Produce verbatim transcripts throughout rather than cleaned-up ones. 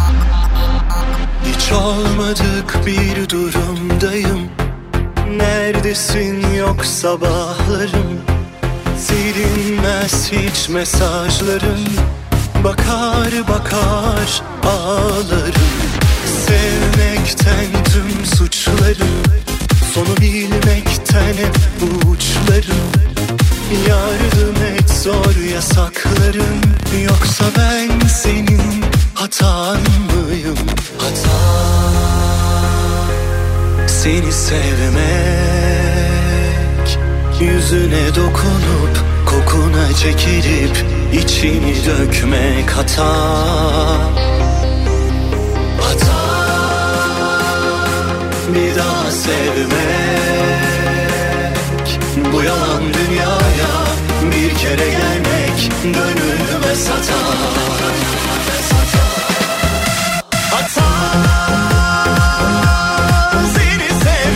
Hiç olmadık bir durumdayım. Neredesin yok sabahlarım. Silinmez hiç mesajların. Bakar bakar ağlarım. Sevmekten tüm suçlarım, sonu bilmekten hep uçlarım. Yardım et zor yasaklarım. Yoksa ben senin hatan mıyım? Hata seni sevmek, yüzüne dokunup kokuna çekilip içini dökmek hata. Hata bir daha sevmek, bu yalan dünyaya bir kere gelmek dönülmez hata. Hata seni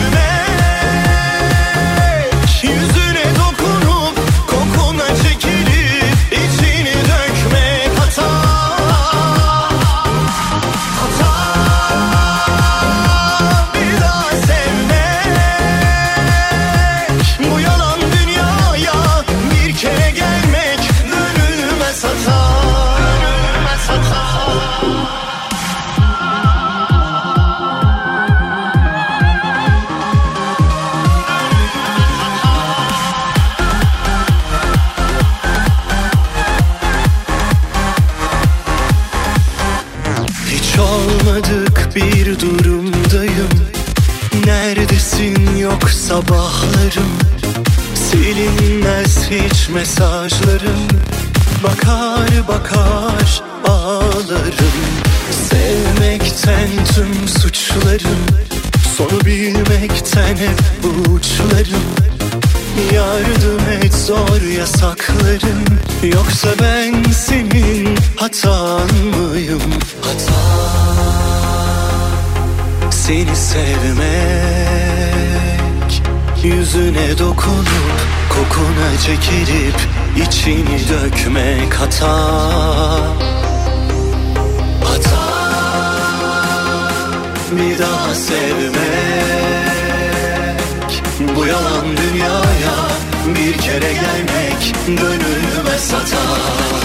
sevmek, yüzüne dokunup kokuna çekilip içini dökmek hata. Hata bir daha sevmek, bu yalan dünyaya bir kere gelmek dönülmez hata. Dönülmez hata. Hiç olmadık bir durumdayım. Neredesin yok sabahlarım. Silinmez hiç mesajlarım. Bakar bakar ağlarım. Sevmekten tüm suçlarım, sonu bilmekten hep uçlarım. Yardım et zor yasaklarım. Yoksa ben senin hatan mıyım? Hata seni sevmek, yüzüne dokunup kokuna çekilip içini dökmek hata. Hata bir daha sevmek, bu yalan dünyaya bir kere gelmek dönülmez hata.